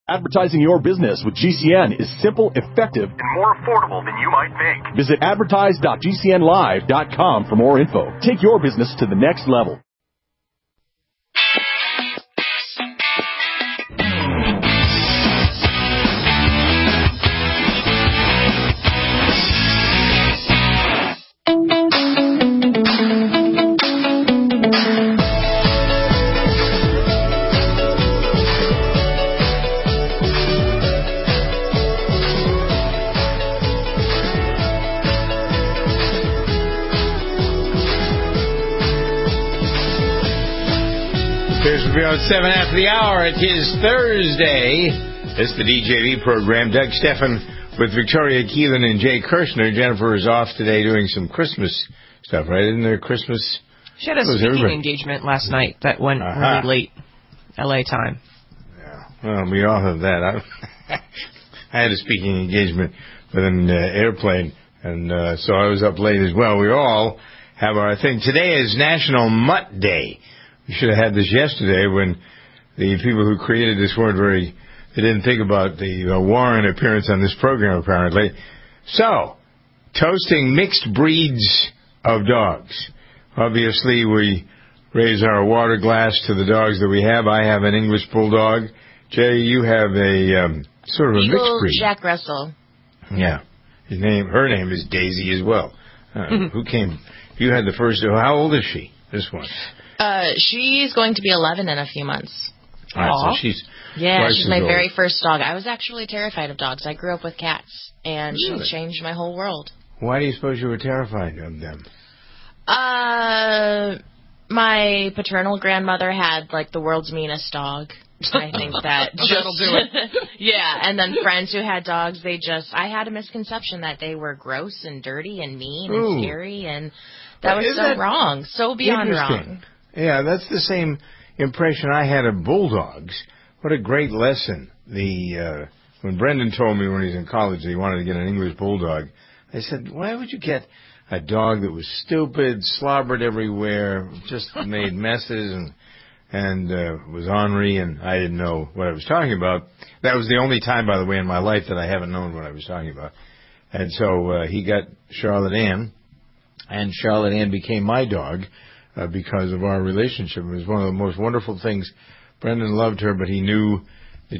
Advertising your business with GCN is simple, effective, and more affordable than you might think. Visit advertise.gcnlive.com for more info. Take your business to the next level. About 7 after the hour. It is Thursday. It's the DJV program. Doug Stephan with Victoria Keelan and Jay Kirshner. Jennifer is off today doing some Christmas stuff, right? Isn't there Christmas? She had a speaking engagement last night that went really late, L.A. time. Yeah. Well, we all have that. I had a speaking engagement with an airplane, and so I was up late as well. We all have our thing. Today is National Mutt Day. We should have had this yesterday when the people who created this weren't they didn't think about the Warren appearance on this program, apparently. So, toasting mixed breeds of dogs. Obviously, we raise our water glass to the dogs that we have. I have an English Bulldog. Jay, you have a sort of a mixed breed. Jack Russell. Yeah. Her name is Daisy as well. Who came? You had the first. How old is she, this one? She's going to be 11 in a few months. All right, so she's my very first dog. I was actually terrified of dogs. I grew up with cats, and she changed my whole world. Why do you suppose you were terrified of them? My paternal grandmother had, the world's meanest dog. I think that that'll do it. Yeah, and then friends who had dogs, I had a misconception that they were gross and dirty and mean and scary, and that was so wrong, so beyond wrong. Yeah, that's the same impression I had of bulldogs. What a great lesson. When Brendan told me when he was in college that he wanted to get an English Bulldog, I said, why would you get a dog that was stupid, slobbered everywhere, just made messes and was ornery, and I didn't know what I was talking about. That was the only time, by the way, in my life that I haven't known what I was talking about. And so he got Charlotte Ann, and Charlotte Ann became my dog. Because of our relationship. It was one of the most wonderful things. Brendan loved her, but he knew that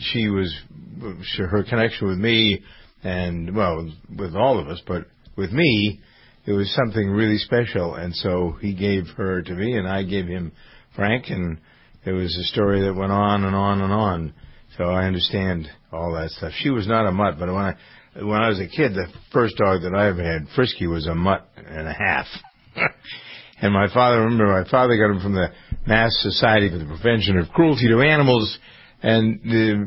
her connection with me, and, well, with all of us, but with me, it was something really special. And so he gave her to me, and I gave him Frank, and it was a story that went on and on and on. So I understand all that stuff. She was not a mutt, but when I was a kid, the first dog that I ever had, Frisky, was a mutt and a half. And my father got him from the Mass Society for the Prevention of Cruelty to Animals, and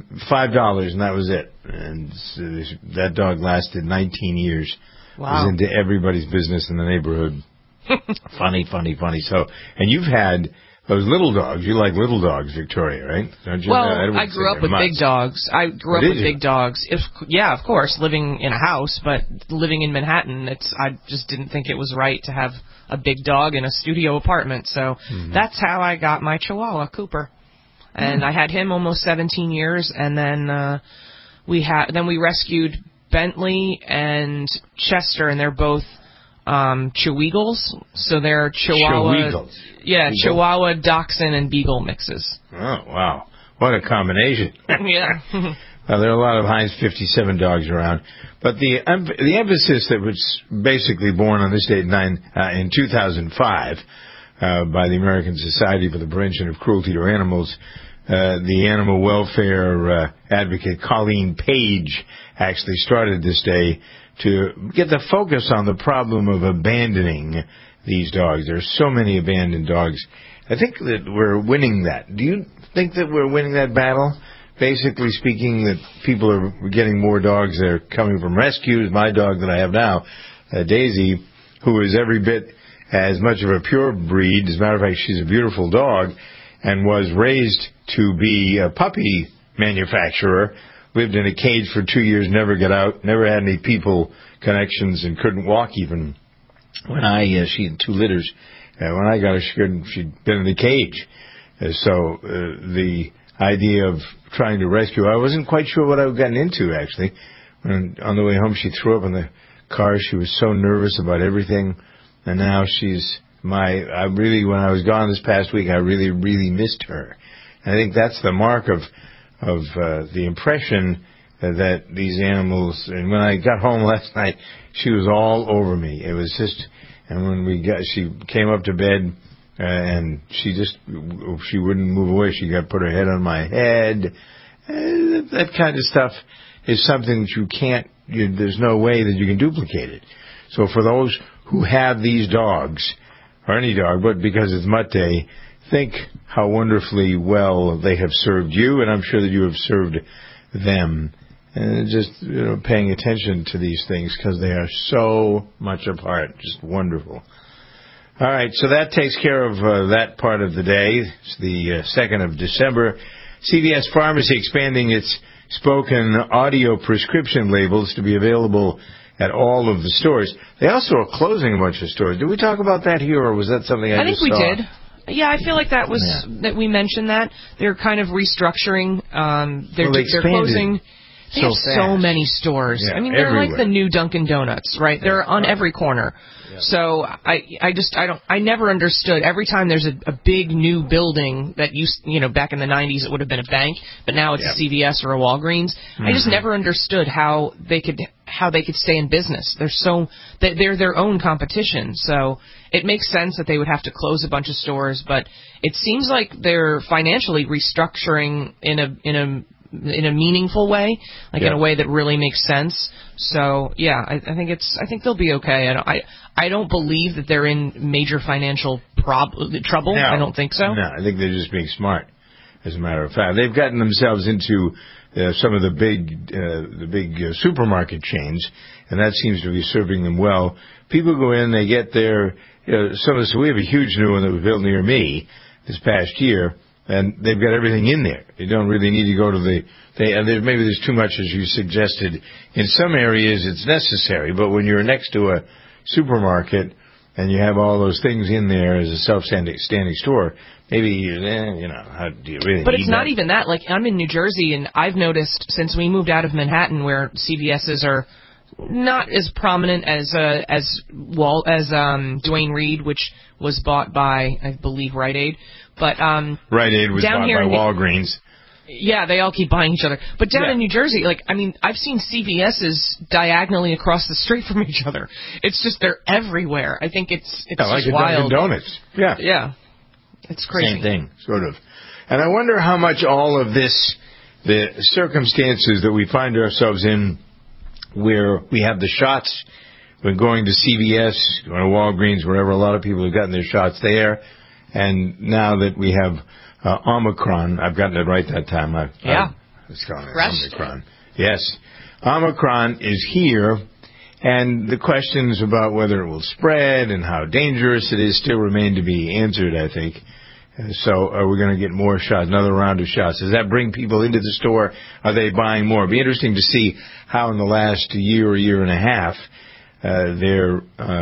$5, and that was it. And that dog lasted 19 years. Wow. It was into everybody's business in the neighborhood. Funny. So, and you've had those little dogs. You like little dogs, Victoria, right? Don't you? Well, I grew up with big dogs. I grew up with big dogs. Yeah, of course, living in a house, but living in Manhattan, I just didn't think it was right to have a big dog in a studio apartment. So that's how I got my Chihuahua, Cooper. And I had him almost 17 years, and then we rescued Bentley and Chester, and they're both Cheweagles, so they're Chihuahua. Yeah, Beagle? Chihuahua, Dachshund, and Beagle mixes. Oh, wow. What a combination. Yeah. Well, there are a lot of Heinz 57 dogs around. But the emphasis that was basically born on this date in 2005 by the American Society for the Prevention of Cruelty to Animals, the animal welfare advocate Colleen Page actually started this day to get the focus on the problem of abandoning these dogs. There's so many abandoned dogs. I think that we're winning that. Do you think that we're winning that battle? Basically speaking, that people are getting more dogs that are coming from rescues. My dog that I have now, Daisy, who is every bit as much of a pure breed. As a matter of fact, she's a beautiful dog and was raised to be a puppy manufacturer. Lived in a cage for 2 years, never got out, never had any people connections, and couldn't walk even. When she had 2 litters. When I got her, she'd been in the cage. idea of trying to rescue her. I wasn't quite sure what I had gotten into, actually. When on the way home, she threw up in the car. She was so nervous about everything. And now when I was gone this past week, I really, really missed her. And I think that's the mark of the impression that these animals, and when I got home last night, she was all over me. It was just, and when she came up to bed, and she wouldn't move away. She put her head on my head. And that kind of stuff is something that there's no way that you can duplicate it. So for those who have these dogs, or any dog, but because it's Mutt Day, think how wonderfully well they have served you, and I'm sure that you have served them. And just paying attention to these things because they are so much a part. Just wonderful. All right, so that takes care of that part of the day. It's the 2nd of December. CVS Pharmacy expanding its spoken audio prescription labels to be available at all of the stores. They also are closing a bunch of stores. Did we talk about that here, or was that something I just saw? I think we did. Yeah, I feel like that was that we mentioned that. They're kind of restructuring. They're closing. They have so many stores. Yeah, I mean, they're everywhere. like the new Dunkin' Donuts, right? They're on every corner. Yeah. So I never understood. Every time there's a big new building that back in the 90s it would have been a bank, but now it's a CVS or a Walgreens. Mm-hmm. I just never understood how they could stay in business. They're their own competition. So it makes sense that they would have to close a bunch of stores, but it seems like they're financially restructuring in a meaningful way, in a way that really makes sense. So yeah, I think they'll be okay. I don't believe that they're in major financial trouble. No, I don't think so. No, I think they're just being smart. As a matter of fact, they've gotten themselves into some of the big supermarket chains, and that seems to be serving them well. People go in, they get their so we have a huge new one that was built near me this past year. And they've got everything in there. You don't really need to go to maybe there's too much, as you suggested. In some areas it's necessary, but when you're next to a supermarket and you have all those things in there as a self-standing store, maybe, how do you really But it's not even that. Like, I'm in New Jersey, and I've noticed since we moved out of Manhattan, where CVS's are not as prominent as Duane Reade, which was bought by, I believe, Rite Aid. But Rite Aid was bought by Walgreens. Yeah, they all keep buying each other. But down in New Jersey, I've seen CVS's diagonally across the street from each other. It's just they're everywhere. I think it's like just wild. Dunkin' Donuts. Yeah. Yeah. It's crazy. Same thing, sort of. And I wonder how much all of this, the circumstances that we find ourselves in, where we have the shots, when going to CVS, going to Walgreens, wherever, a lot of people have gotten their shots there. And now that we have Omicron, I've gotten it right that time. It's called Omicron. Yes. Omicron is here, and the questions about whether it will spread and how dangerous it is still remain to be answered, I think. So are we going to get more shots, another round of shots? Does that bring people into the store? Are they buying more? It'd be interesting to see how in the last year or year and a half, the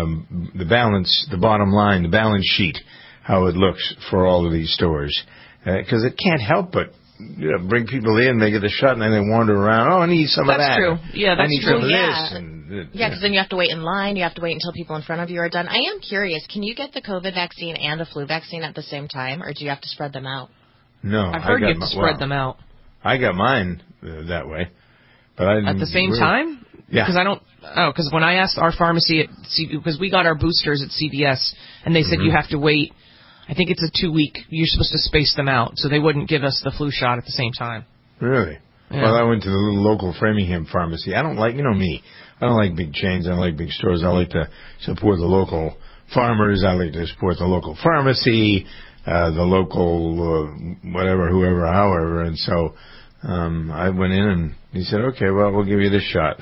bottom line, the balance sheet, how it looks for all of these stores. Because it can't help but bring people in, they get the shot, and then they wander around. Oh, I need some of that. That's true. Yeah, that's true. I need some of this. Because then you have to wait in line. You have to wait until people in front of you are done. I am curious. Can you get the COVID vaccine and a flu vaccine at the same time, or do you have to spread them out? No. I've heard you have to spread them out. I got mine that way. But I didn't. At the same time? Yeah. Because when I asked our pharmacy because we got our boosters at CVS, and they said you have to wait. I think it's a 2-week. You're supposed to space them out, so they wouldn't give us the flu shot at the same time. Really? Yeah. Well, I went to the little local Framingham pharmacy. I don't like, me, I don't like big chains. I don't like big stores. I like to support the local farmers. I like to support the local pharmacy, the local whatever, whoever, however. And so I went in, and he said, okay, well, we'll give you this shot.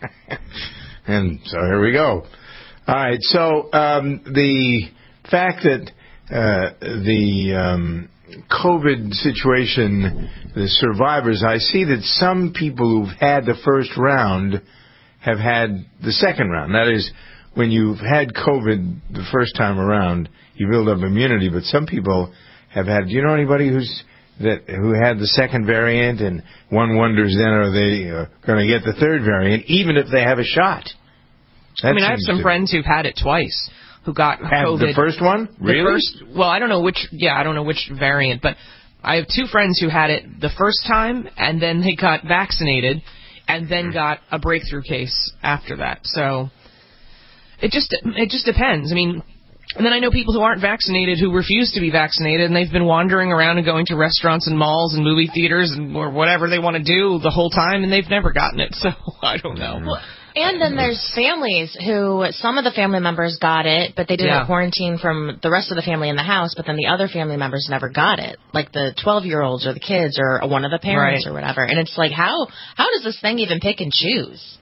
And so here we go. All right, so the fact that the COVID situation, the survivors, I see that some people who've had the first round have had the second round. That is, when you've had COVID the first time around, you build up immunity, but some people have had, do you know anybody who's who had the second variant, and one wonders then, are they going to get the third variant, even if they have a shot? I have some friends who've had it twice who got COVID. The first one? Really? I don't know which variant, but I have two friends who had it the first time, and then they got vaccinated, and then got a breakthrough case after that. So it just depends. I mean, and then I know people who aren't vaccinated who refuse to be vaccinated, and they've been wandering around and going to restaurants and malls and movie theaters and or whatever they want to do the whole time, and they've never gotten it. So I don't know. Well, and then there's families who, some of the family members got it, but they didn't quarantine from the rest of the family in the house, but then the other family members never got it, like the 12-year-olds or the kids or one of the parents or whatever. And it's like, how does this thing even pick and choose?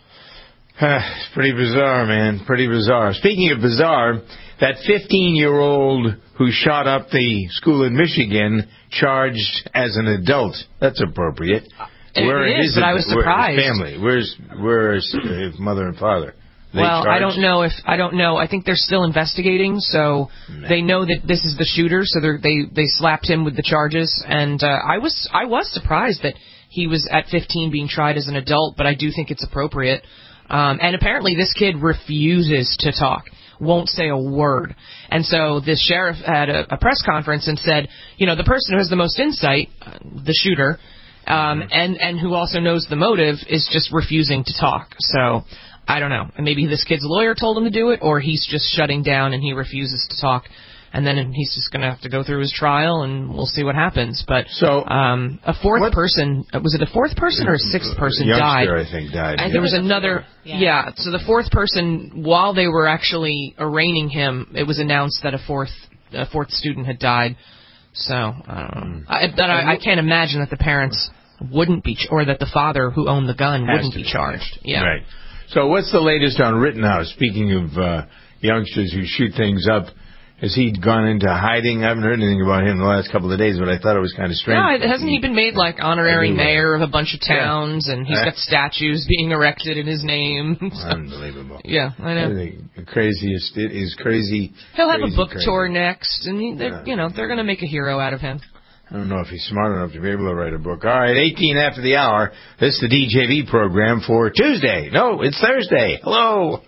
It's pretty bizarre, man. Pretty bizarre. Speaking of bizarre, that 15-year-old who shot up the school in Michigan charged as an adult. That's appropriate. Where is it? But I was surprised. Where's family? Where's his mother and father? Well, I don't know. I think they're still investigating, so they know that this is the shooter, so they slapped him with the charges. And I was surprised that he was at 15 being tried as an adult, but I do think it's appropriate. And apparently this kid refuses to talk, won't say a word. And so this sheriff had a press conference and said, the person who has the most insight, the shooter, and who also knows the motive, is just refusing to talk. So I don't know. And maybe this kid's lawyer told him to do it, or he's just shutting down and he refuses to talk. And then he's just going to have to go through his trial, and we'll see what happens. But a fourth person, was it a fourth person or a sixth person died? I think, died. There was another, so the fourth person, while they were actually arraigning him, it was announced that a fourth student had died. So, I don't know. I can't imagine that the parents wouldn't be, or that the father who owned the gun wouldn't be charged. Yeah. Right. So what's the latest on Rittenhouse? Speaking of youngsters who shoot things up, has he gone into hiding? I haven't heard anything about him in the last couple of days, but I thought it was kind of strange. Yeah, hasn't he been made honorary mayor of a bunch of towns, and he's got statues being erected in his name? Unbelievable. Yeah, I know. The craziest, it is crazy. He'll have a book tour next, and they're going to make a hero out of him. I don't know if he's smart enough to be able to write a book. All right, 18 after the hour. This is the DJV program for Tuesday. No, it's Thursday. Hello.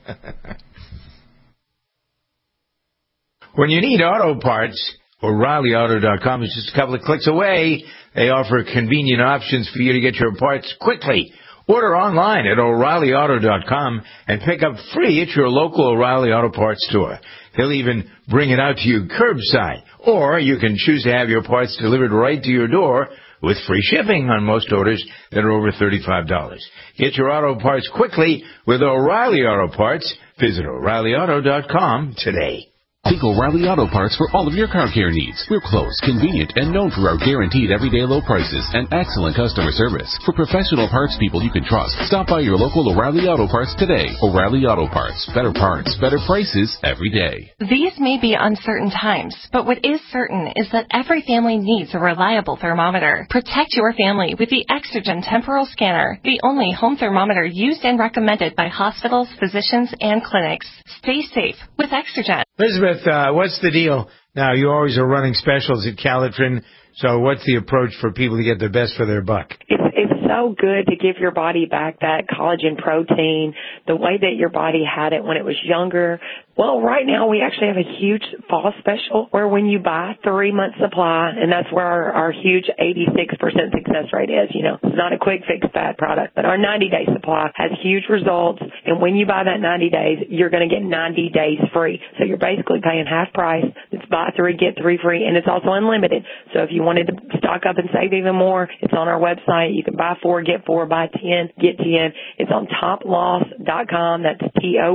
When you need auto parts, O'ReillyAuto.com is just a couple of clicks away. They offer convenient options for you to get your parts quickly. Order online at O'ReillyAuto.com and pick up free at your local O'Reilly Auto Parts store. They'll even bring it out to you curbside. Or you can choose to have your parts delivered right to your door with free shipping on most orders that are over $35. Get your auto parts quickly with O'Reilly Auto Parts. Visit O'ReillyAuto.com today. Think O'Reilly Auto Parts for all of your car care needs. We're close, convenient, and known for our guaranteed everyday low prices and excellent customer service. For professional parts people you can trust, stop by your local O'Reilly Auto Parts today. O'Reilly Auto Parts. Better parts, better prices every day. These may be uncertain times, but what is certain is that every family needs a reliable thermometer. Protect your family with the Exergen Temporal Scanner, the only home thermometer used and recommended by hospitals, physicians, and clinics. Stay safe with Exergen. Elizabeth, what's the deal? Now, you always are running specials at Calitrin, so what's the approach for people to get the best for their buck? It's so good to give your body back that collagen protein, the way that your body had it when it was younger. Well, right now we actually have a huge fall special where when you buy 3-month supply, and that's where our huge 86% success rate is, It's not a quick fix fad product, but our 90-day supply has huge results, and when you buy that 90 days, you're going to get 90 days free. So you're basically paying half price. It's buy 3, get 3 free, and it's also unlimited. So if you wanted to stock up and save even more, it's on our website. You can buy 4, get 4, buy 10, get 10. It's on toploss.com. That's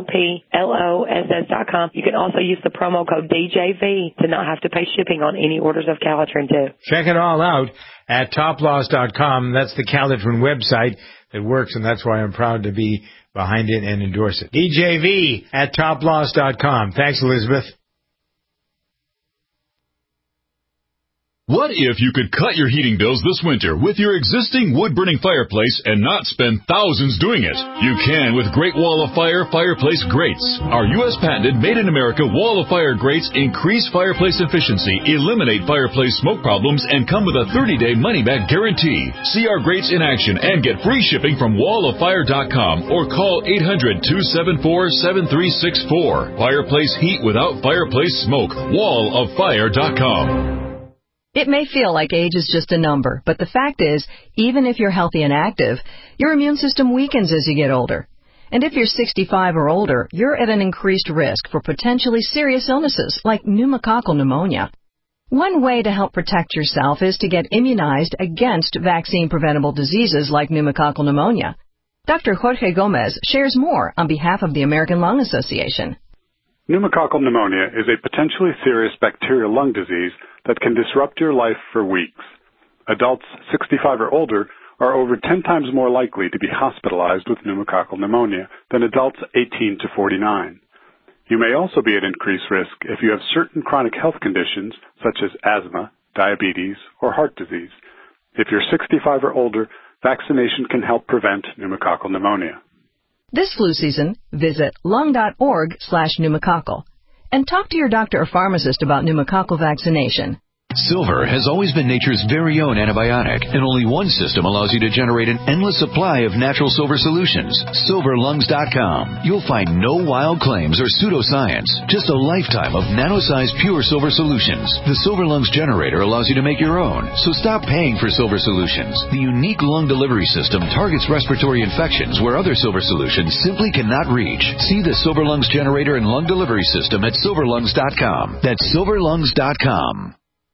TOPLOSS.com. You can also use the promo code DJV to not have to pay shipping on any orders of Calitrin too. Check it all out at toploss.com. That's the Calitrin website that works, and that's why I'm proud to be behind it and endorse it. DJV at toploss.com. Thanks, Elizabeth. What if you could cut your heating bills this winter with your existing wood-burning fireplace and not spend thousands doing it? You can with Great Wall of Fire fireplace grates. Our U.S. patented made-in-America Wall of Fire grates increase fireplace efficiency, eliminate fireplace smoke problems, and come with a 30-day money-back guarantee. See our grates in action and get free shipping from walloffire.com or call 800-274-7364. Fireplace heat without fireplace smoke. walloffire.com. It may feel like age is just a number, but the fact is, even if you're healthy and active, your immune system weakens as you get older. And if you're 65 or older, you're at an increased risk for potentially serious illnesses like pneumococcal pneumonia. One way to help protect yourself is to get immunized against vaccine-preventable diseases like pneumococcal pneumonia. Dr. Jorge Gomez shares more on behalf of the American Lung Association. Pneumococcal pneumonia is a potentially serious bacterial lung disease that can disrupt your life for weeks. Adults 65 or older are over 10 times more likely to be hospitalized with pneumococcal pneumonia than adults 18 to 49. You may also be at increased risk if you have certain chronic health conditions such as asthma, diabetes, or heart disease. If you're 65 or older, vaccination can help prevent pneumococcal pneumonia. This flu season, visit lung.org/pneumococcal and talk to your doctor or pharmacist about pneumococcal vaccination. Silver has always been nature's very own antibiotic, and only one system allows you to generate an endless supply of natural silver solutions. SilverLungs.com. You'll find no wild claims or pseudoscience, just a lifetime of nano-sized pure silver solutions. The Silver Lungs generator allows you to make your own, so stop paying for silver solutions. The unique lung delivery system targets respiratory infections where other silver solutions simply cannot reach. See the Silver Lungs generator and lung delivery system at SilverLungs.com. That's SilverLungs.com.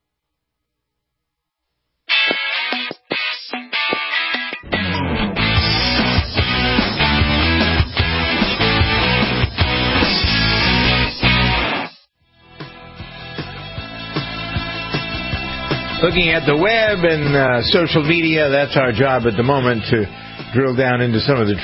Looking at the web and social media, that's our job at the moment, to drill down into some of the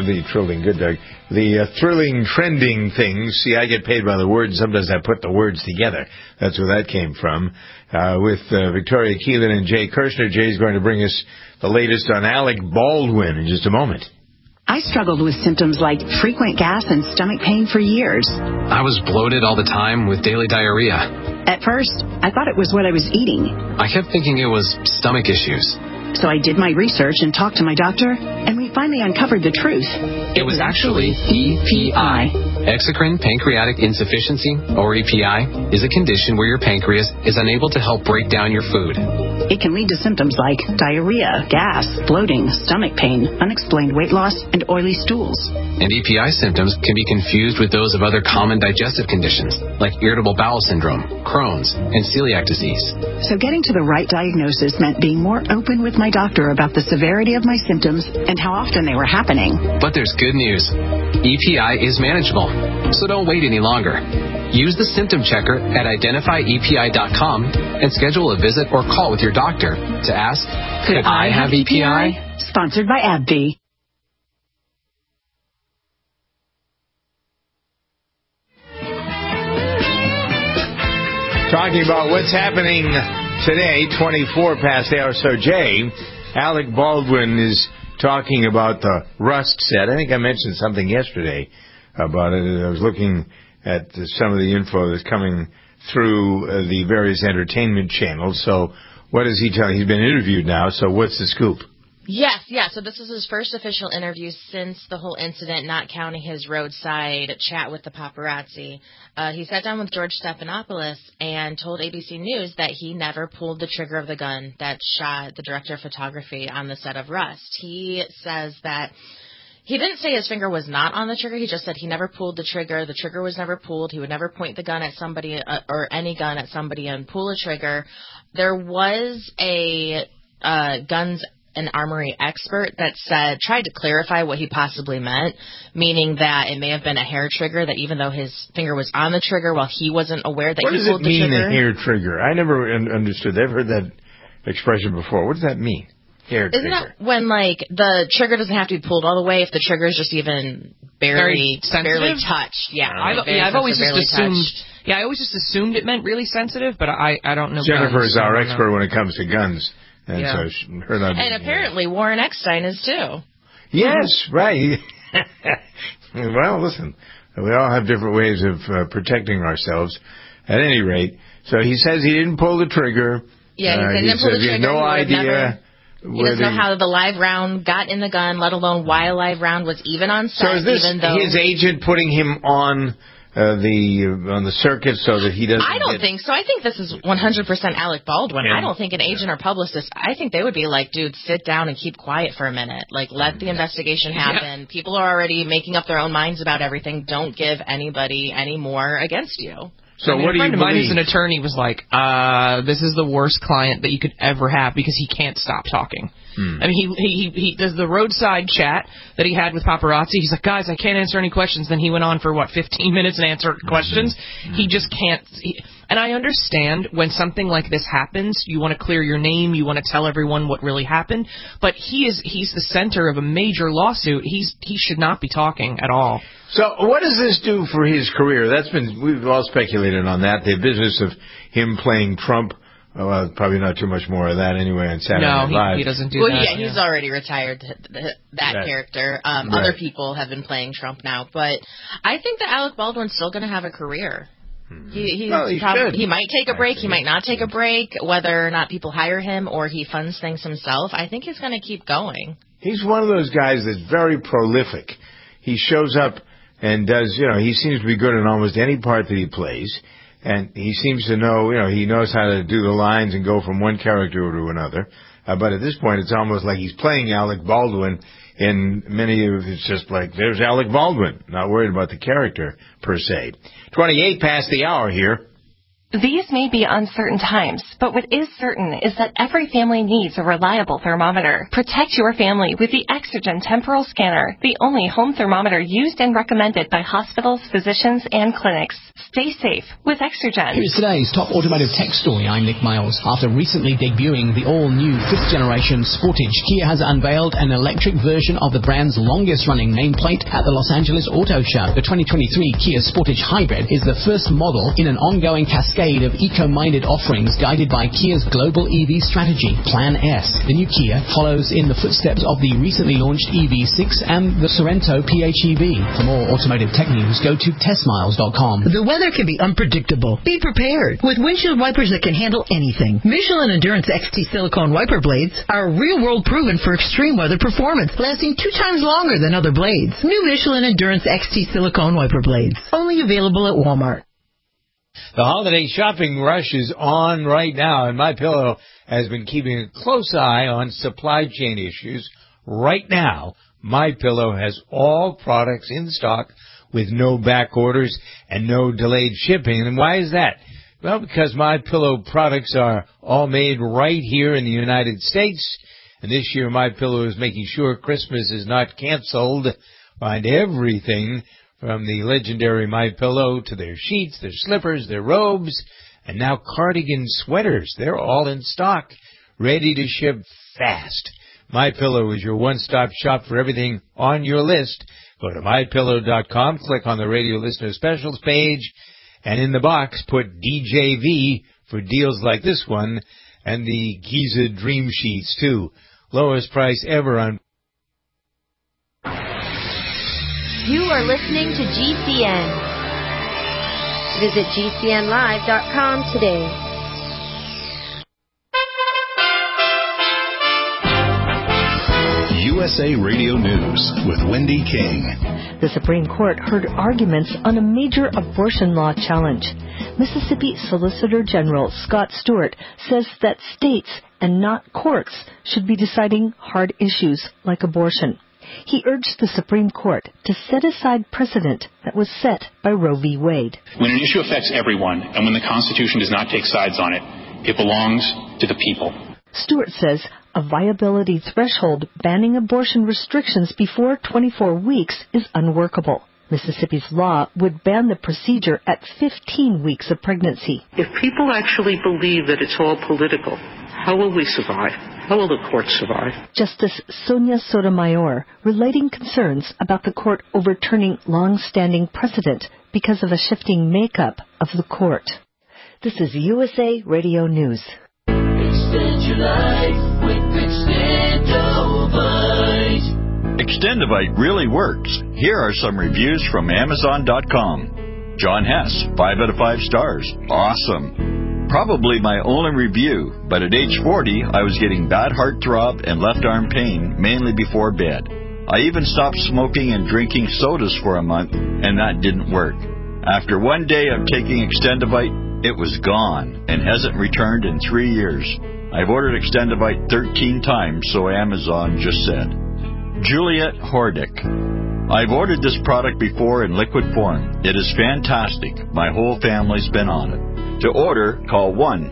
thrilling, trending things. See, I get paid by the words. Sometimes I put the words together. That's where that came from. With Victoria Keelan and Jay Kirshner. Jay's going to bring us the latest on Alec Baldwin in just a moment. I struggled with symptoms like frequent gas and stomach pain for years. I was bloated all the time with daily diarrhea. At first, I thought it was what I was eating. I kept thinking it was stomach issues. So I did my research and talked to my doctor, and we finally uncovered the truth. It was actually EPI. Exocrine pancreatic insufficiency, or EPI, is a condition where your pancreas is unable to help break down your food. It can lead to symptoms like diarrhea, gas, bloating, stomach pain, unexplained weight loss, and oily stools. And EPI symptoms can be confused with those of other common digestive conditions, like irritable bowel syndrome, Crohn's, and celiac disease. So getting to the right diagnosis meant being more open with my doctor about the severity of my symptoms and how often they were happening. But there's good news. EPI is manageable, so don't wait any longer. Use the symptom checker at identifyepi.com and schedule a visit or call with your doctor to ask, could I have EPI? Sponsored by AbbVie. Talking about what's happening today, 24 past the hour. So, Jay, Alec Baldwin is talking about the Rust set. I think I mentioned something yesterday about it. I was looking at some of the info that's coming through the various entertainment channels. So what is he telling? He's been interviewed now, so what's the scoop? Yes. So this is his first official interview since the whole incident, not counting his roadside chat with the paparazzi. He sat down with George Stephanopoulos and told ABC News that he never pulled the trigger of the gun that shot the director of photography on the set of Rust. He says that he didn't say his finger was not on the trigger. He just said he never pulled the trigger. The trigger was never pulled. He would never point the gun at somebody or any gun at somebody and pull a trigger. There was a guns and armory expert that tried to clarify what he possibly meant, meaning that it may have been a hair trigger, that even though his finger was on the trigger while he wasn't aware that he pulled the trigger. What does it mean, a hair trigger? I never understood. I've heard that expression before. What does that mean? Hair trigger. Isn't that when, like, the trigger doesn't have to be pulled all the way if the trigger is just even barely touched. Yeah, I've always just assumed. Yeah, I always just assumed it meant really sensitive, but I don't know. Jennifer is our expert when it comes to guns, and and apparently Warren Eckstein is too. Yes, right. Well, listen, we all have different ways of protecting ourselves. At any rate, so he says he didn't pull the trigger. Yeah, he didn't pull the trigger. He has no idea. He doesn't know how the live round got in the gun, let alone why a live round was even on set. So is this his agent putting him on the circuit so that he doesn't? I don't think so. I think this is 100% Alec Baldwin. I don't think an agent or publicist. I think they would be like, dude, sit down and keep quiet for a minute. Like, let the investigation happen. Yeah. People are already making up their own minds about everything. Don't give anybody any more against you. So what do you believe? A friend of mine who's an attorney was like, this is the worst client that you could ever have because he can't stop talking. I mean, he does the roadside chat that he had with paparazzi. He's like, guys, I can't answer any questions. Then he went on for, 15 minutes and answered questions. He just can't. And I understand when something like this happens, you want to clear your name, you want to tell everyone what really happened. But he's the center of a major lawsuit. He should not be talking at all. So what does this do for his career? We've all speculated on that. The business of him playing Trump. Well, probably not too much more of that anyway on Saturday Night Live. No, he doesn't do that. Well, yeah, he's already retired that character. Right. Other people have been playing Trump now. But I think that Alec Baldwin's still going to have a career. He might take a break. He might not take a break, whether or not people hire him or he funds things himself. I think he's going to keep going. He's one of those guys that's very prolific. He shows up and does, he seems to be good in almost any part that he plays. And he seems to know, he knows how to do the lines and go from one character to another. But at this point, it's almost like he's playing Alec Baldwin. In many of it's just like, there's Alec Baldwin. Not worried about the character, per se. 28 past the hour here. These may be uncertain times, but what is certain is that every family needs a reliable thermometer. Protect your family with the Exergen Temporal Scanner, the only home thermometer used and recommended by hospitals, physicians, and clinics. Stay safe with Exergen. Here's today's top automotive tech story. I'm Nick Miles. After recently debuting the all-new 5th generation Sportage, Kia has unveiled an electric version of the brand's longest-running nameplate at the Los Angeles Auto Show. The 2023 Kia Sportage Hybrid is the first model in an ongoing cascade of eco-minded offerings guided by Kia's global EV strategy, Plan S. The new Kia follows in the footsteps of the recently launched EV6 and the Sorento PHEV. For more automotive tech news, go to testmiles.com. The weather can be unpredictable. Be prepared with windshield wipers that can handle anything. Michelin Endurance XT silicone wiper blades are real-world proven for extreme weather performance, lasting 2 times longer than other blades. New Michelin Endurance XT silicone wiper blades, only available at Walmart. The holiday shopping rush is on right now, and MyPillow has been keeping a close eye on supply chain issues. Right now, MyPillow has all products in stock with no back orders and no delayed shipping. And why is that? Well, because MyPillow products are all made right here in the United States. And this year, MyPillow is making sure Christmas is not canceled. Find everything from the legendary MyPillow to their sheets, their slippers, their robes, and now cardigan sweaters. They're all in stock, ready to ship fast. MyPillow is your one-stop shop for everything on your list. Go to MyPillow.com, click on the radio listener specials page, and in the box put DJV for deals like this one, and the Giza Dream Sheets too. Lowest price ever on. You are listening to GCN. Visit GCNlive.com today. USA Radio News with Wendy King. The Supreme Court heard arguments on a major abortion law challenge. Mississippi Solicitor General Scott Stewart says that states and not courts should be deciding hard issues like abortion. He urged the Supreme Court to set aside precedent that was set by Roe v. Wade. When an issue affects everyone and when the Constitution does not take sides on it, it belongs to the people. Stewart says a viability threshold banning abortion restrictions before 24 weeks is unworkable. Mississippi's law would ban the procedure at 15 weeks of pregnancy. If people actually believe that it's all political, how will we survive? How will the court survive? Justice Sonia Sotomayor relating concerns about the court overturning long-standing precedent because of a shifting makeup of the court. This is USA Radio News. Extend your life with Extendovite. Extendovite really works. Here are some reviews from Amazon.com. John Hess, 5 out of 5 stars. Awesome. Probably my only review, but at age 40, I was getting bad heart throb and left arm pain, mainly before bed. I even stopped smoking and drinking sodas for a month, and that didn't work. After one day of taking Extendovite, it was gone and hasn't returned in 3 years. I've ordered Extendovite 13 times, so Amazon just said. Juliet Hordick. I've ordered this product before in liquid form. It is fantastic. My whole family's been on it. To order, call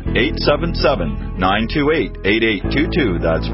1-877-928-8822. That's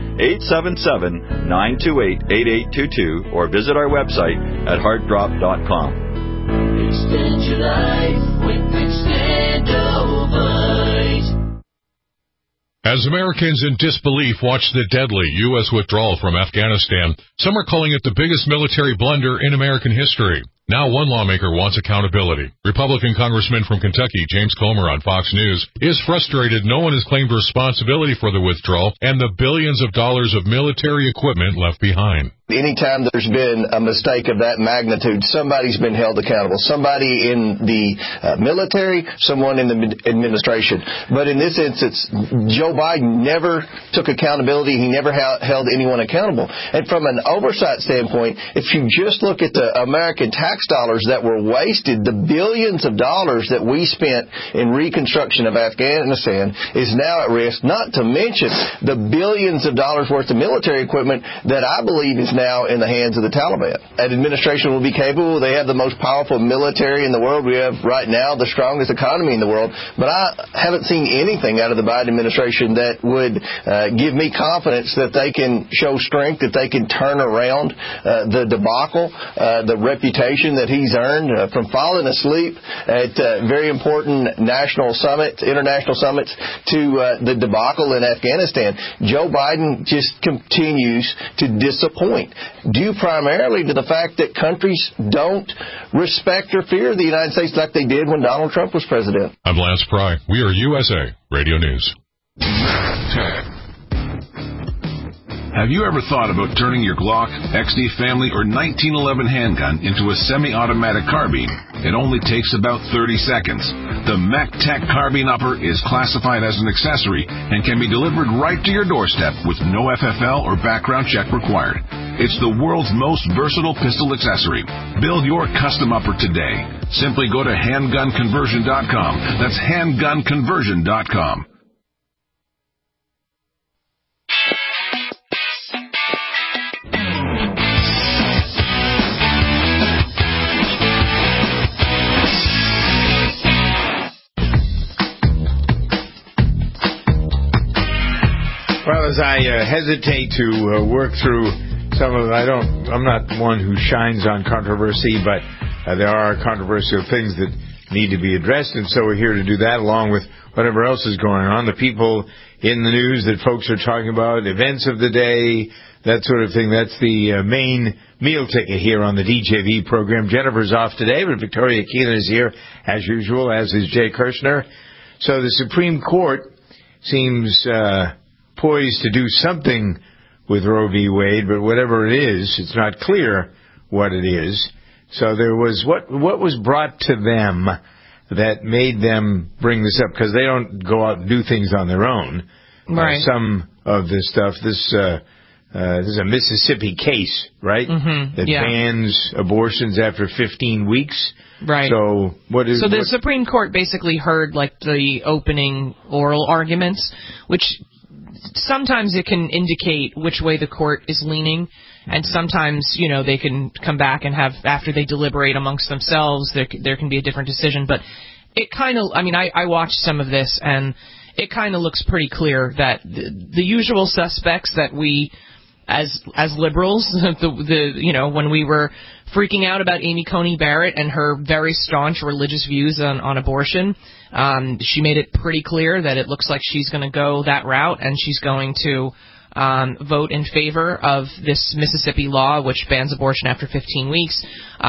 1-877-928-8822. Or visit our website at heartdrop.com. Extend your life with Extendovite. As Americans in disbelief watch the deadly U.S. withdrawal from Afghanistan, some are calling it the biggest military blunder in American history. Now one lawmaker wants accountability. Republican Congressman from Kentucky, James Comer on Fox News, is frustrated no one has claimed responsibility for the withdrawal and the billions of dollars of military equipment left behind. Anytime there's been a mistake of that magnitude, somebody's been held accountable. Somebody in the military, someone in the administration. But in this instance, Joe Biden never took accountability. He never held anyone accountable. And from an oversight standpoint, if you just look at the American tax dollars that were wasted, the billions of dollars that we spent in reconstruction of Afghanistan is now at risk, not to mention the billions of dollars worth of military equipment that I believe is now in the hands of the Taliban. That administration will be capable. They have the most powerful military in the world. We have right now the strongest economy in the world. But I haven't seen anything out of the Biden administration that would give me confidence that they can show strength, that they can turn around the debacle, the reputation that he's earned from falling asleep at very important international summits to the debacle in Afghanistan. Joe Biden just continues to disappoint, due primarily to the fact that countries don't respect or fear the United States like they did when Donald Trump was president. I'm Lance Pry. We are USA Radio News. Have you ever thought about turning your Glock, XD Family, or 1911 handgun into a semi-automatic carbine? It only takes about 30 seconds. The MacTac Carbine Upper is classified as an accessory and can be delivered right to your doorstep with no FFL or background check required. It's the world's most versatile pistol accessory. Build your custom upper today. Simply go to handgunconversion.com. That's handgunconversion.com. Well, as I hesitate to work through some of it, I'm not one who shines on controversy, but there are controversial things that need to be addressed, and so we're here to do that along with whatever else is going on. The people in the news that folks are talking about, events of the day, that sort of thing. That's the main meal ticket here on the DJV program. Jennifer's off today, but Victoria Keelan is here as usual, as is Jay Kirshner. So the Supreme Court seems poised to do something with Roe v. Wade, but whatever it is, it's not clear what it is. So there was what was brought to them that made them bring this up, because they don't go out and do things on their own. Right. Some of this stuff, this is a Mississippi case, right? Mm-hmm. That bans abortions after 15 weeks. Right. So the Supreme Court basically heard like the opening oral arguments, which sometimes it can indicate which way the court is leaning, and sometimes, they can come back and have, after they deliberate amongst themselves, there can be a different decision. But it kind of, I watched some of this, and it kind of looks pretty clear that the usual suspects that we, as liberals, when we were freaking out about Amy Coney Barrett and her very staunch religious views on abortion, She made it pretty clear that it looks like she's going to go that route, and she's going to vote in favor of this Mississippi law, which bans abortion after 15 weeks.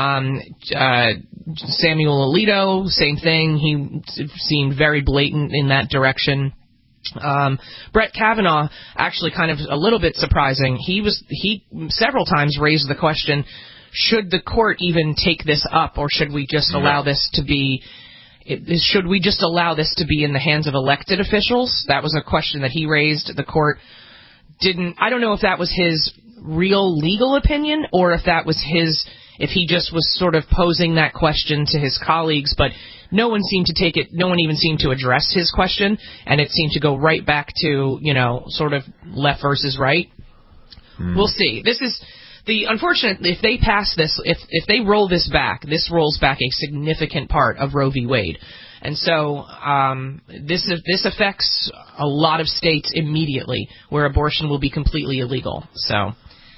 Samuel Alito, same thing. He seemed very blatant in that direction. Brett Kavanaugh, actually kind of a little bit surprising. He several times raised the question, should the court even take this up, or should we just allow this to be... Should we just allow this to be in the hands of elected officials? That was a question that he raised. The court didn't... I don't know if that was his real legal opinion, or if that was if he just was sort of posing that question to his colleagues, but no one seemed to take it, no one even seemed to address his question, and it seemed to go right back to, sort of left versus right. We'll see. This is unfortunately, if they pass this, if they roll this back, this rolls back a significant part of Roe v. Wade. And so this affects a lot of states immediately where abortion will be completely illegal. So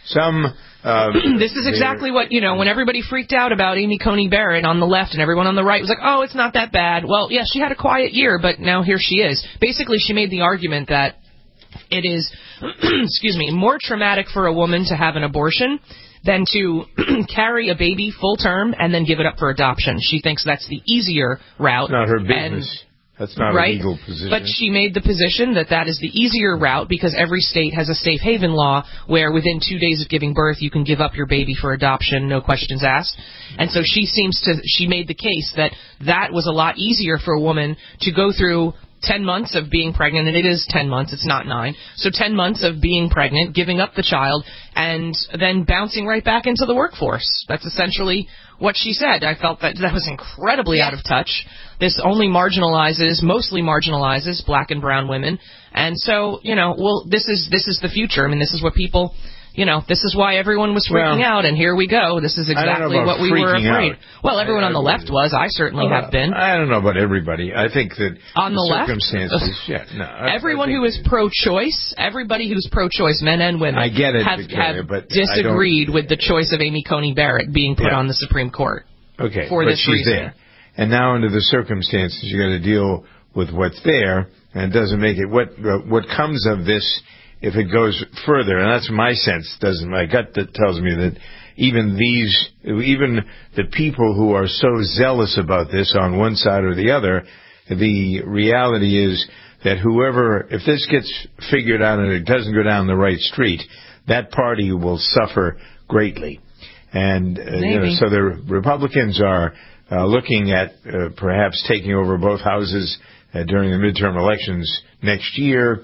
this is exactly what, when everybody freaked out about Amy Coney Barrett on the left and everyone on the right was like, oh, it's not that bad. Well, yeah, she had a quiet year, but now here she is. Basically, she made the argument that it is, more traumatic for a woman to have an abortion than to carry a baby full term and then give it up for adoption. She thinks that's the easier route. It's not her business. That's not a legal position. But she made the position that is the easier route because every state has a safe haven law where within 2 days of giving birth you can give up your baby for adoption, no questions asked. And so she made the case that was a lot easier for a woman to go through 10 months of being pregnant, and it is 10 months, it's not 9. So 10 months of being pregnant, giving up the child, and then bouncing right back into the workforce. That's essentially what she said. I felt that was incredibly out of touch. This mostly marginalizes black and brown women. And so, this is the future. I mean, this is what people... this is why everyone was freaking out, and here we go. This is exactly what we were afraid. Well, everyone on the left was. I certainly have been. I don't know about everybody. I think that on the circumstances, everyone who is pro-choice, everybody who's pro-choice, men and women, I get it, have but disagreed with the choice of Amy Coney Barrett being put on the Supreme Court. Okay, for this she's reason. There. And now under the circumstances, you got to deal with what's there, and it doesn't make it. What comes of this, if it goes further, and that's my sense, my gut that tells me that even the people who are so zealous about this on one side or the other, the reality is that if this gets figured out and it doesn't go down the right street, that party will suffer greatly. And so the Republicans are looking at perhaps taking over both houses during the midterm elections next year.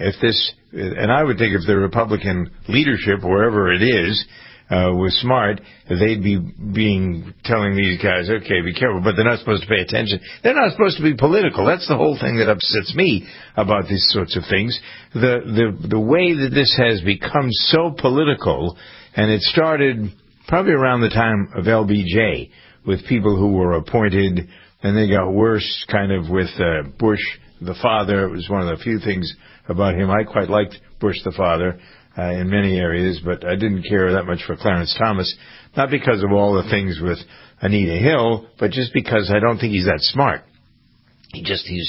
And I would think if the Republican leadership, wherever it is, was smart, they'd be telling these guys, okay, be careful, but they're not supposed to pay attention. They're not supposed to be political. That's the whole thing that upsets me about these sorts of things. The way that this has become so political, and it started probably around the time of LBJ, with people who were appointed, and they got worse kind of with Bush the father. It was one of the few things about him. I quite liked Bush the father in many areas, but I didn't care that much for Clarence Thomas, not because of all the things with Anita Hill, but just because I don't think he's that smart. And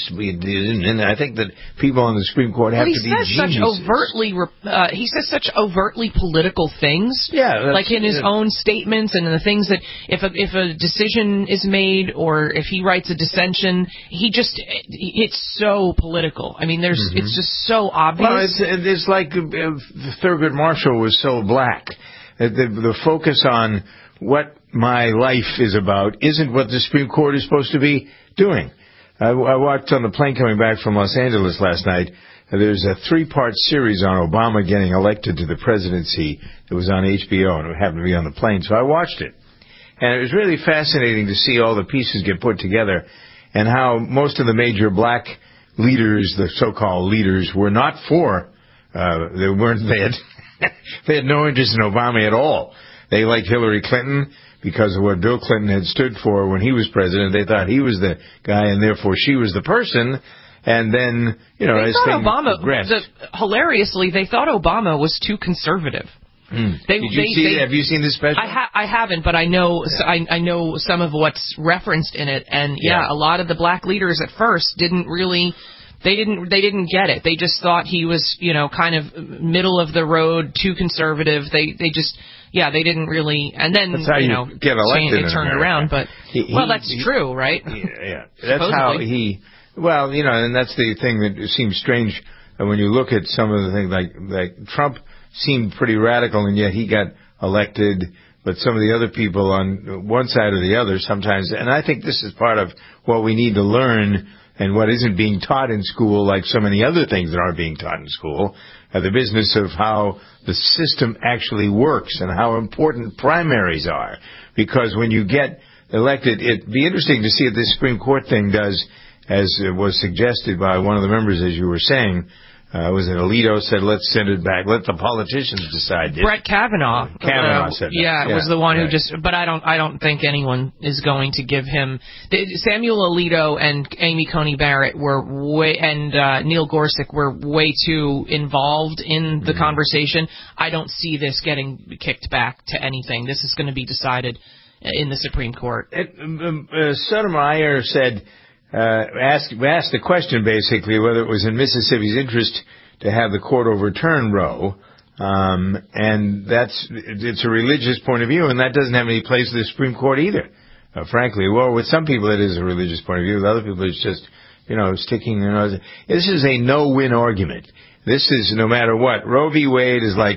I think that people on the Supreme Court have to be geniuses. He says such overtly political things, like in his own statements and in the things that if a decision is made or if he writes a dissension, it's so political. I mean, it's just so obvious. Well, it's like Thurgood Marshall was so black. The focus on what my life is about isn't what the Supreme Court is supposed to be doing. I watched on the plane coming back from Los Angeles last night. There's a 3-part series on Obama getting elected to the presidency. It was on HBO, and it happened to be on the plane, so I watched it. And it was really fascinating to see all the pieces get put together and how most of the major black leaders, the so-called leaders, were not for. They had no interest in Obama at all. They liked Hillary Clinton because of what Bill Clinton had stood for when he was president. They thought he was the guy, and therefore she was the person. And then, as things progressed. Hilariously, they thought Obama was too conservative. Did you see? Have you seen this special? I haven't, but I know I know some of what's referenced in it, and a lot of the black leaders at first didn't really. They didn't get it. They just thought he was, kind of middle of the road, too conservative. They just, they didn't really. And then, that's how you get elected. It turned around, but that's true, right? Yeah, that's how he. Well, and that's the thing that seems strange when you look at some of the things like Trump seemed pretty radical, and yet he got elected. But some of the other people on one side or the other sometimes, and I think this is part of what we need to learn. And what isn't being taught in school, like so many other things that aren't being taught in school, the business of how the system actually works and how important primaries are. Because when you get elected, it'd be interesting to see if this Supreme Court thing does, as was suggested by one of the members, as you were saying. Was it Alito said, let's send it back, let the politicians decide this. Brett Kavanaugh. Said that. Yeah, was the one who just, but I don't think anyone is going to give him, Samuel Alito and Amy Coney Barrett were and Neil Gorsuch were way too involved in the conversation. I don't see this getting kicked back to anything. This is going to be decided in the Supreme Court. Sotomayor said, asked the question basically whether it was in Mississippi's interest to have the court overturn Roe, and it's a religious point of view, and that doesn't have any place in the Supreme Court either. Frankly, well, with some people it is a religious point of view. With other people it's just sticking their nose. This is a no-win argument. This is no matter what. Roe v. Wade is like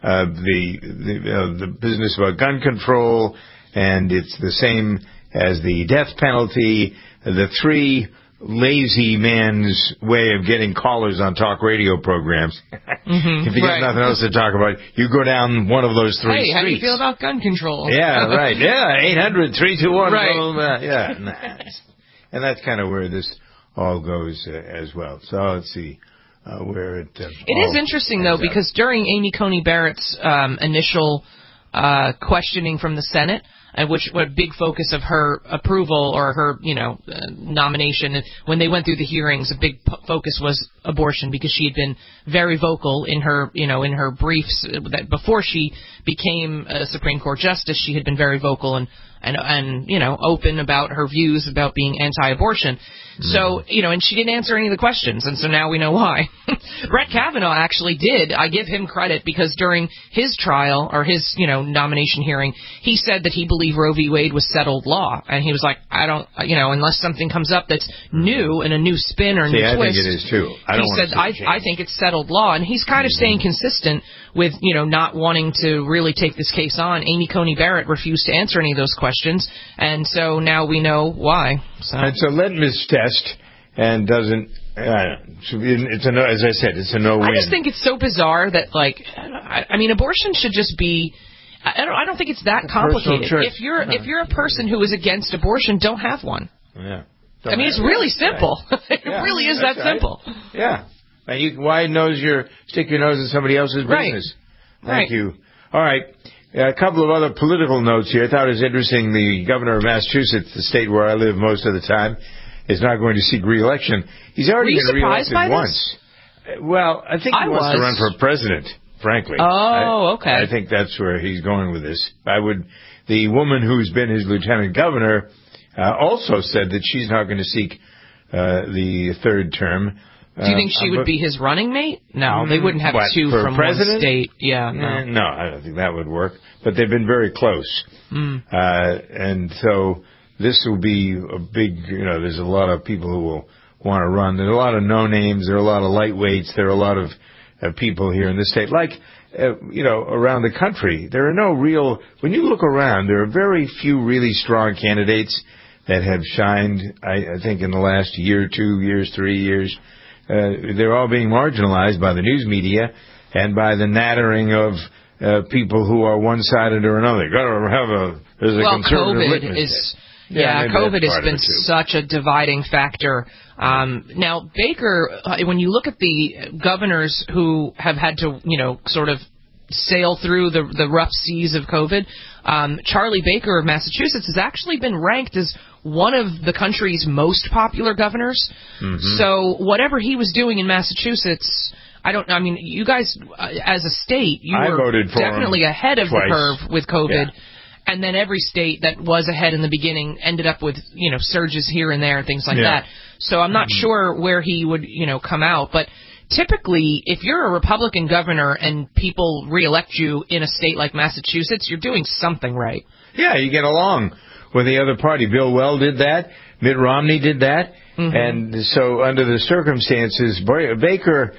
the business about gun control, and it's the same as the death penalty. The three lazy man's way of getting callers on talk radio programs. If you got nothing else to talk about, you go down one of those three streets. How do you feel about gun control? Yeah, right. Yeah, 800-321. Right. And that's kind of where this all goes as well. So let's see where it. It is interesting though, because during Amy Coney Barrett's initial questioning from the Senate, and what big focus of her approval or her, nomination. When they went through the hearings, a big focus was abortion, because she had been very vocal in her, in her briefs that before she became a Supreme Court justice, she had been very vocal and open about her views about being anti-abortion. So, and she didn't answer any of the questions, and so now we know why. Brett Kavanaugh actually did. I give him credit, because during his trial, or his, nomination hearing, he said that he believed Roe v. Wade was settled law, and he was like, I don't, unless something comes up that's new and a new spin or a new twist. I think it is too. I think it's settled law, and he's kind of staying consistent with, not wanting to really take this case on. Amy Coney Barrett refused to answer any of those questions, and so now we know why. And so litmus test, and doesn't. It's a no. As I said, it's a no-win. I just think it's so bizarre that, abortion should just be. I don't think it's that complicated. If you're a person who is against abortion, don't have one. Yeah. It's really simple. It really is that simple. Yeah. Stick your nose in somebody else's business. Thank you. All right. A couple of other political notes here. I thought it was interesting. The governor of Massachusetts, the state where I live most of the time, is not going to seek re-election. He's already been re-elected once. Well, I think he wants to run for president, frankly. Oh, okay. I think that's where he's going with this. The woman who's been his lieutenant governor also said that she's not going to seek the third term. Do you think she would be his running mate? No, they wouldn't have two from president? One state. Yeah, no. No, I don't think that would work. But they've been very close. And so this will be a big, there's a lot of people who will want to run. There are a lot of no-names. There are a lot of lightweights. There are a lot of people here in this state. Around the country, there are no real, when you look around, there are very few really strong candidates that have shined, I think, in the last year, 2 years, 3 years. They're all being marginalized by the news media and by the nattering of people who are one-sided or another. There's a conservative litmus test. COVID has been such a dividing factor. Now, Baker, when you look at the governors who have had to, sort of sail through the rough seas of COVID, Charlie Baker of Massachusetts has actually been ranked as one of the country's most popular governors. So whatever he was doing in Massachusetts, I mean, you guys, as a state, you were definitely ahead of twice. the curve with COVID. Yeah. And then every state that was ahead in the beginning ended up with, surges here and there and things like that. So I'm not sure where he would, come out. But typically, if you're a Republican governor and people reelect you in a state like Massachusetts, you're doing something right. Yeah, you get along with the other party. Bill Weld did that. Mitt Romney did that. Mm-hmm. And so under the circumstances, Baker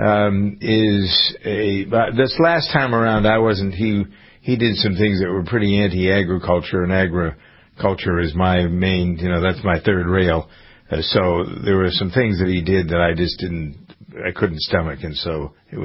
this last time around, he did some things that were pretty anti-agriculture, and agriculture is my main, that's my third rail. So there were some things that he did that I couldn't stomach, and so it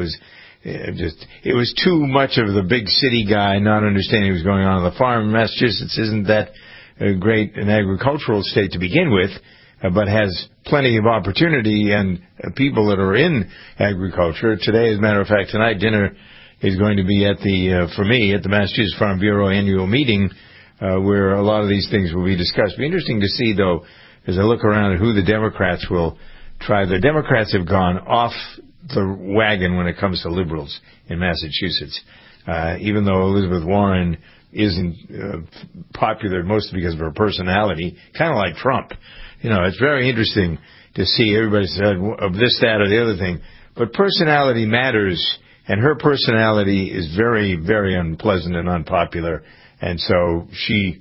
was too much of the big city guy not understanding what was going on the farm. Massachusetts isn't that great an agricultural state to begin with, but has plenty of opportunity and people that are in agriculture. Today, as a matter of fact, tonight dinner is going to be at the Massachusetts Farm Bureau annual meeting, where a lot of these things will be discussed. It'll be interesting to see, though, as I look around at who the Democrats will try. The Democrats have gone off the wagon when it comes to liberals in Massachusetts, even though Elizabeth Warren isn't popular mostly because of her personality, kind of like Trump. It's very interesting to see everybody said of this, that, or the other thing, but personality matters. And her personality is very, very unpleasant and unpopular, and so she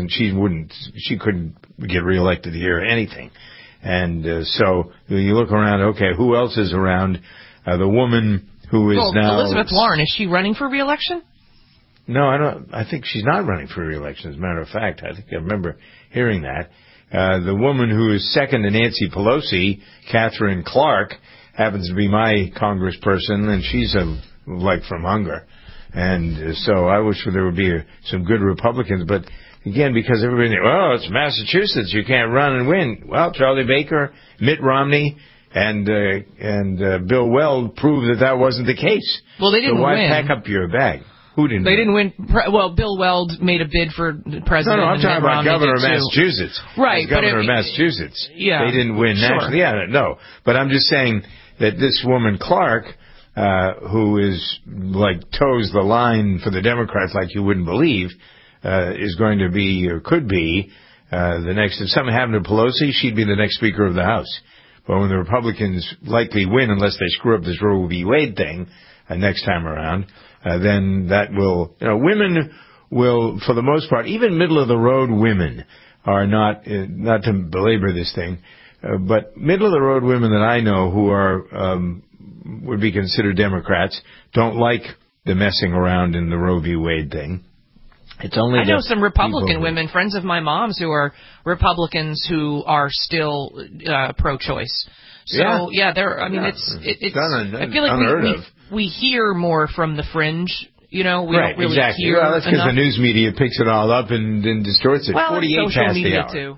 couldn't get reelected here or anything. And so you look around, okay, who else is around? The woman who is now Elizabeth Warren, is she running for reelection? No, I think she's not running for reelection. As a matter of fact, I think I remember hearing that. The woman who is second to Nancy Pelosi, Catherine Clark, happens to be my congressperson, and she's from Hunger. And so I wish there would be some good Republicans. But again, because everybody, it's Massachusetts, you can't run and win. Well, Charlie Baker, Mitt Romney, and Bill Weld proved that wasn't the case. Well, they didn't win. So why pack up your bag? Who didn't? They didn't win. Well, Bill Weld made a bid for president. No, I'm talking about governor of Massachusetts. Right, governor of Massachusetts. Yeah, they didn't win nationally. Yeah, no. But I'm just saying that this woman Clark, who is toes the line for the Democrats like you wouldn't believe, is going to be or could be the next. If something happened to Pelosi, she'd be the next Speaker of the House. But when the Republicans likely win, unless they screw up this Roe v. Wade thing next time around, then that will, women will, for the most part, even middle-of-the-road women are not to belabor this thing, but middle-of-the-road women that I know who are would be considered Democrats don't like the messing around in the Roe v. Wade thing. It's only I know some Republican women, friends of my mom's, who are Republicans who are still pro-choice. So they're. I mean, it's. I feel like we hear more from the fringe. We don't really hear. Well, that's because the news media picks it all up and distorts it. Well, 48 social past media the hour. too.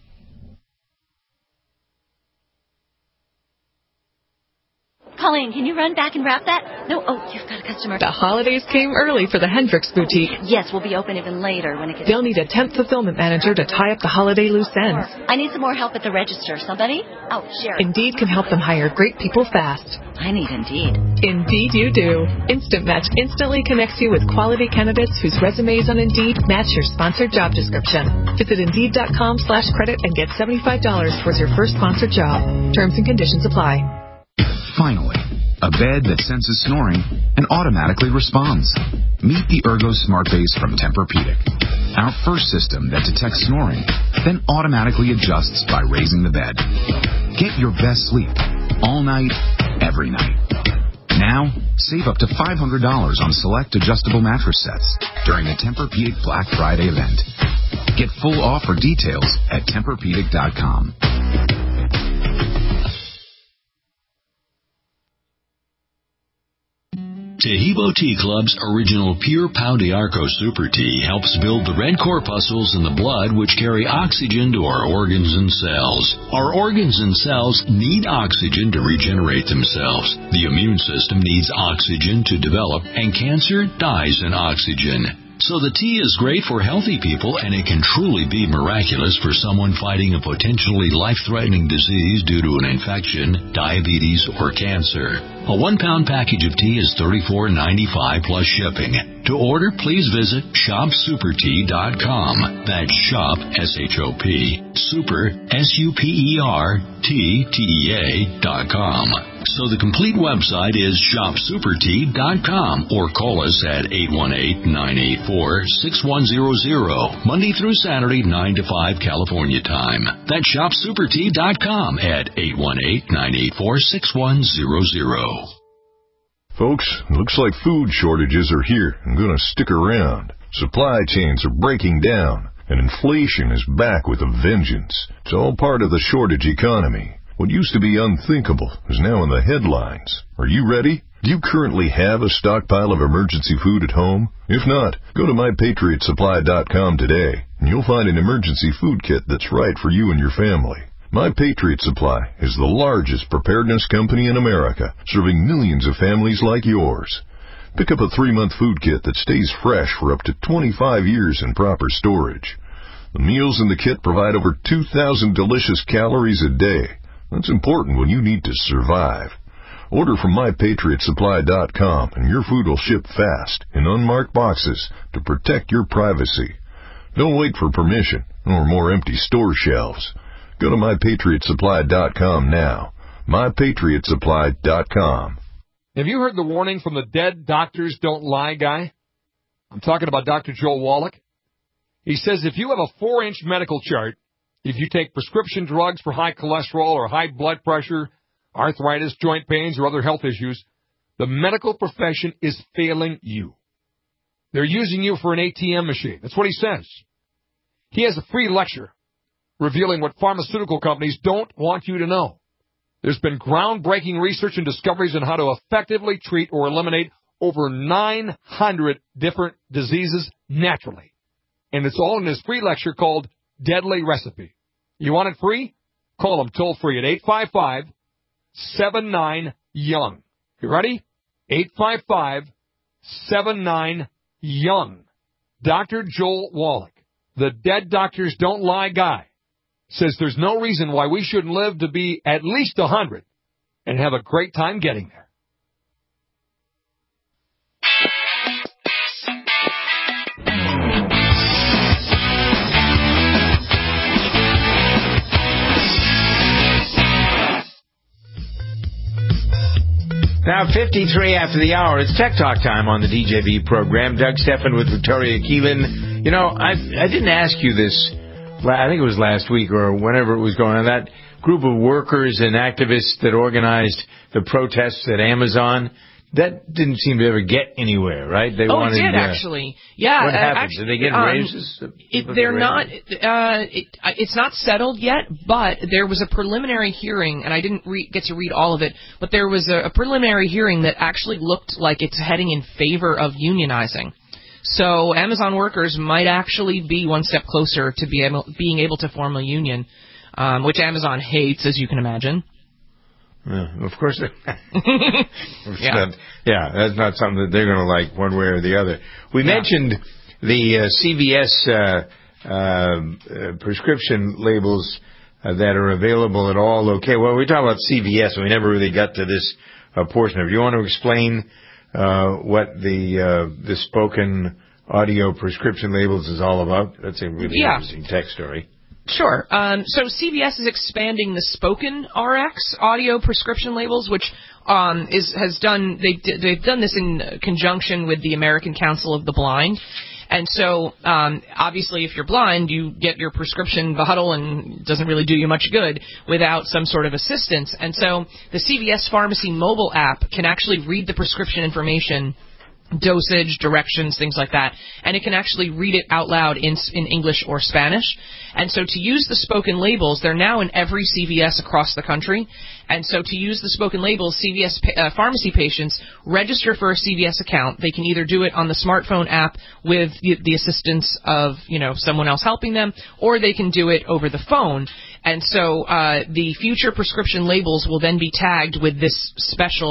Colleen, can you run back and wrap that? No, you've got a customer. The holidays came early for the Hendricks Boutique. Yes, we'll be open even later when it gets... They'll need a temp fulfillment manager to tie up the holiday loose ends. I need some more help at the register. Somebody? Oh, Sharon. Indeed can help them hire great people fast. I need Indeed. Indeed you do. Instant Match instantly connects you with quality candidates whose resumes on Indeed match your sponsored job description. Visit Indeed.com/credit and get $75 towards your first sponsored job. Terms and conditions apply. Finally, a bed that senses snoring and automatically responds. Meet the Ergo Smart Base from Tempur-Pedic. Our first system that detects snoring, then automatically adjusts by raising the bed. Get your best sleep all night, every night. Now, save up to $500 on select adjustable mattress sets during the Tempur-Pedic Black Friday event. Get full offer details at TempurPedic.com. Tahibo Tea Club's original Pure Pau d'Arco Super Tea helps build the red corpuscles in the blood which carry oxygen to our organs and cells. Our organs and cells need oxygen to regenerate themselves. The immune system needs oxygen to develop, and cancer dies in oxygen. So the tea is great for healthy people, and it can truly be miraculous for someone fighting a potentially life-threatening disease due to an infection, diabetes, or cancer. A 1-pound package of tea is $34.95 plus shipping. To order, please visit shopsupertea.com. That's shop, S-H-O-P, super, SUPERTEA.com. So the complete website is shopsupertea.com, or call us at 818-984-6100, Monday through Saturday, 9 to 5 California time. That's shopsupertea.com at 818-984-6100. Folks, looks like food shortages are here and going to stick around. Supply chains are breaking down, and inflation is back with a vengeance. It's all part of the shortage economy. What used to be unthinkable is now in the headlines. Are you ready? Do you currently have a stockpile of emergency food at home? If not, go to MyPatriotSupply.com today, and you'll find an emergency food kit that's right for you and your family. My Patriot Supply is the largest preparedness company in America, serving millions of families like yours. Pick up a 3-month food kit that stays fresh for up to 25 years in proper storage. The meals in the kit provide over 2,000 delicious calories a day. That's important when you need to survive. Order from MyPatriotSupply.com, and your food will ship fast in unmarked boxes to protect your privacy. Don't wait for permission or more empty store shelves. Go to MyPatriotSupply.com now. MyPatriotSupply.com. Have you heard the warning from the Dead Doctors Don't Lie guy? I'm talking about Dr. Joel Wallach. He says if you have a 4-inch medical chart, if you take prescription drugs for high cholesterol or high blood pressure, arthritis, joint pains, or other health issues, the medical profession is failing you. They're using you for an ATM machine. That's what he says. He has a free lecture revealing what pharmaceutical companies don't want you to know. There's been groundbreaking research and discoveries on how to effectively treat or eliminate over 900 different diseases naturally. And it's all in his free lecture called Deadly Recipe. You want it free? Call him toll-free at 855-79-YOUNG. You ready? 855-79-YOUNG. Dr. Joel Wallach, the Dead Doctors Don't Lie guy, says there's no reason why we shouldn't live to be at least 100 and have a great time getting there. Now, 53 after the hour, it's Tech Talk time on the DJB program. Doug Stephan with Victoria Keelan. You know, I didn't ask you this, I think it was last week or whenever it was going on, that group of workers and activists that organized the protests at Amazon. That didn't seem to ever get anywhere, right? They wanted, it did, actually. Yeah. What happened? Did they get raises? They're not, it's not settled yet, but there was a preliminary hearing, and I didn't get to read all of it, but there was a preliminary hearing that actually looked like it's heading in favor of unionizing. So Amazon workers might actually be one step closer to being able to form a union, which Amazon hates, as you can imagine. Of course. That's not something that they're going to like one way or the other. We mentioned the CVS prescription labels that are available at all locations. Well, we talk about CVS, and we never really got to this portion. If you want to explain what the spoken audio prescription labels is all about, that's a really interesting tech story. Sure. So CVS is expanding the spoken RX audio prescription labels, which they've done this in conjunction with the American Council of the Blind. And so, obviously, if you're blind, you get your prescription bottle and it doesn't really do you much good without some sort of assistance. And so the CVS Pharmacy mobile app can actually read the prescription information, dosage, directions, things like that, and it can actually read it out loud in English or Spanish. And so to use the spoken labels, they're now in every CVS across the country. And so to use the spoken labels, CVS pharmacy patients register for a CVS account. They can either do it on the smartphone app with the assistance of, someone else helping them, or they can do it over the phone. And so the future prescription labels will then be tagged with this special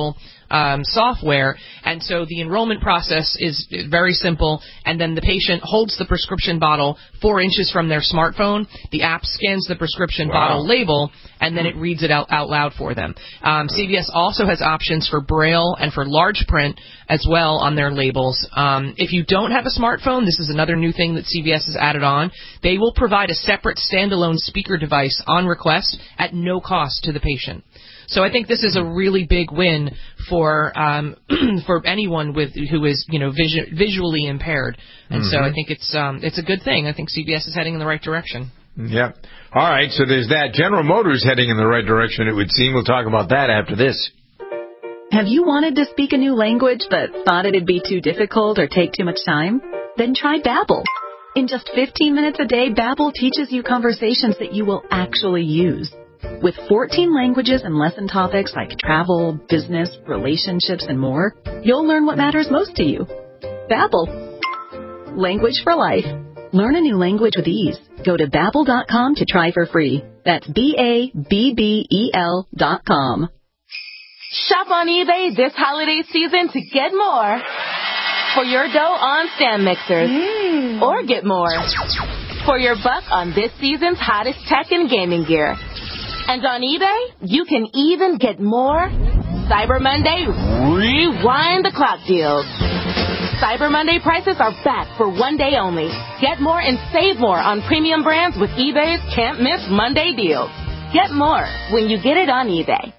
software, and so the enrollment process is very simple, and then the patient holds the prescription bottle 4 inches from their smartphone. The app scans the prescription bottle label, and then it reads it out loud for them. CVS also has options for Braille and for large print as well on their labels. If you don't have a smartphone, this is another new thing that CVS has added on. They will provide a separate standalone speaker device on request at no cost to the patient. So I think this is a really big win for for anyone who is visually impaired, and so I think it's a good thing. I think CVS is heading in the right direction. Yep. All right, so there's that. General Motors heading in the right direction, it would seem. We'll talk about that after this. Have you wanted to speak a new language but thought it'd be too difficult or take too much time? Then try Babbel. In just 15 minutes a day, Babbel teaches you conversations that you will actually use. With 14 languages and lesson topics like travel, business, relationships, and more, you'll learn what matters most to you. Babbel. Language for life. Learn a new language with ease. Go to Babbel.com to try for free. That's BABBEL.com. Shop on eBay this holiday season to get more for your dough on stand mixers. Or get more for your buck on this season's hottest tech and gaming gear. And on eBay, you can even get more Cyber Monday Rewind the Clock deals. Cyber Monday prices are back for one day only. Get more and save more on premium brands with eBay's Can't Miss Monday deals. Get more when you get it on eBay.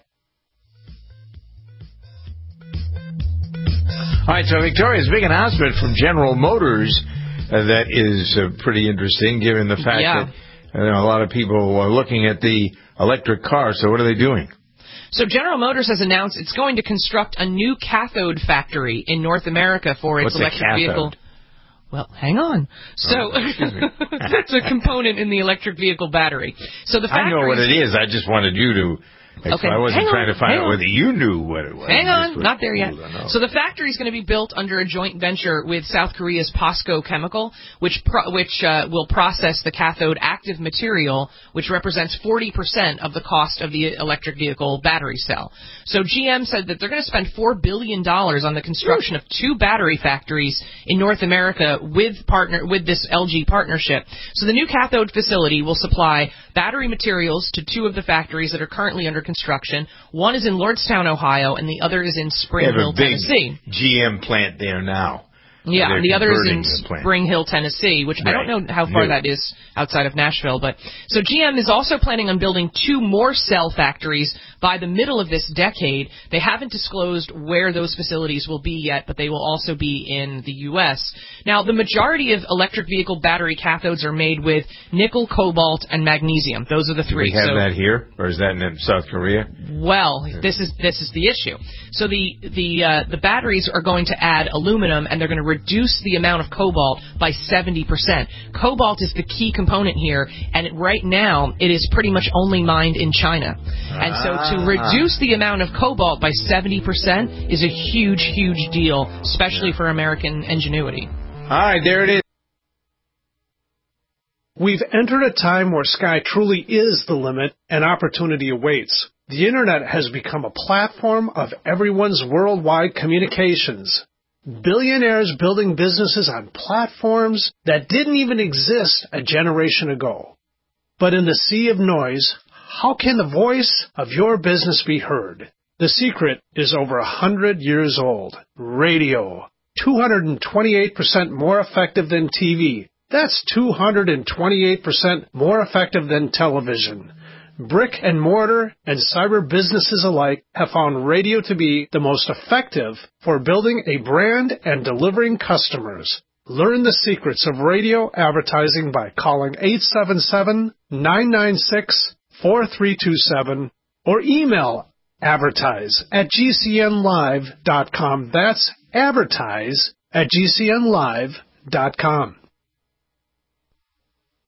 All right, so Victoria's big announcement from General Motors that is pretty interesting, given the fact that a lot of people are looking at the electric car. So what are they doing? So General Motors has announced it's going to construct a new cathode factory in North America for its electric vehicle. Well, hang on. So it's a component in the electric vehicle battery. So the factory, I know what it is. I just wanted you to. I wasn't trying to find out whether you knew what it was. Hang on, not there yet. So the factory is going to be built under a joint venture with South Korea's POSCO Chemical, which will process the cathode active material, which represents 40% of the cost of the electric vehicle battery cell. So GM said that they're going to spend $4 billion on the construction of 2 battery factories in North America with this LG partnership. So the new cathode facility will supply battery materials to 2 of the factories that are currently under construction. One is in Lordstown, Ohio, and the other is in Spring Hill, Tennessee. GM plant there now. Yeah, and the other is in Spring Hill, Tennessee, which I don't know how far that is outside of Nashville. But so GM is also planning on building 2 more cell factories by the middle of this decade. They haven't disclosed where those facilities will be yet, but they will also be in the U.S. Now, the majority of electric vehicle battery cathodes are made with nickel, cobalt, and magnesium. Those are the 3. We have that here, or is that in South Korea? Well, this is the issue. So the batteries are going to add aluminum, and they're going to reduce the amount of cobalt by 70%. Cobalt is the key component here, and right now it is pretty much only mined in China. And so to reduce the amount of cobalt by 70% is a huge, huge deal, especially for American ingenuity. All right, there it is. We've entered a time where sky truly is the limit and opportunity awaits. The Internet has become a platform of everyone's worldwide communications. Billionaires building businesses on platforms that didn't even exist a generation ago. But in the sea of noise, how can the voice of your business be heard? The secret is over 100 years old. Radio. 228% more effective than TV. That's 228% more effective than television. Brick and mortar and cyber businesses alike have found radio to be the most effective for building a brand and delivering customers. Learn the secrets of radio advertising by calling 877-996-4327 or email advertise@gcnlive.com. That's advertise@gcnlive.com.